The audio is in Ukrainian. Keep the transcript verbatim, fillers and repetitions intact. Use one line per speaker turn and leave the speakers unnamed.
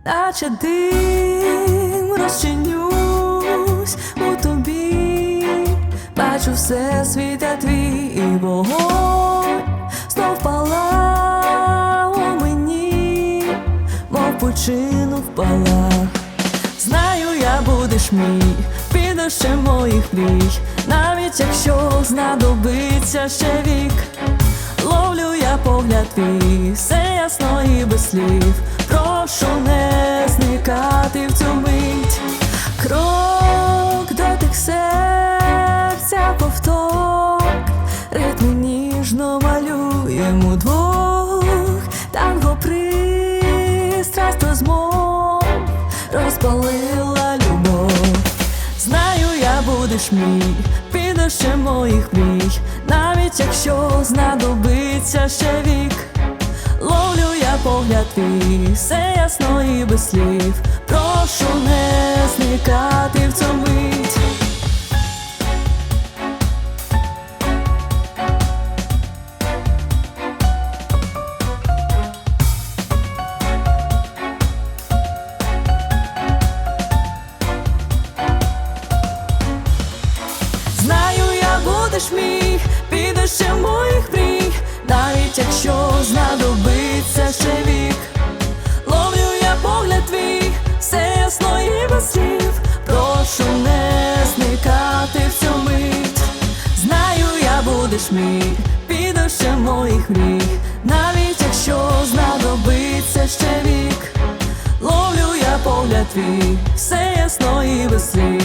наче дим розчинюсь у тобі, бачу все світа твій і вогонь знов палав у мені, мов пучину в палах. Знаю, я будеш мій, під дощем моїх мрій, навіть якщо знадобиться ще вік. Ловлю я погляд твій, все ясно і без слів. Прошу не зникати в цю мить. Крок, дотик серця, ковток, ритм ніжно малюємо двох. Танго пристрасть розмов розпалила любов. Знаю, я будеш мій, під дощем моїх мрій, навіть якщо знадобиться ще вік. Ловлю я погляд твій, все ясно і без слів. Прошу не зникати в цю мить. Знаю, я будеш мій, під дощем моїх мрій, навіть якщо знадобиться ще вік. Ловлю я погляд твій, все ясно і без слів. Прошу не зникати в цю мить. Знаю, я будеш мій, під дощем моїх мрій, навіть якщо знадобиться ще вік. Ловлю я погляд твій, все ясно і без слів.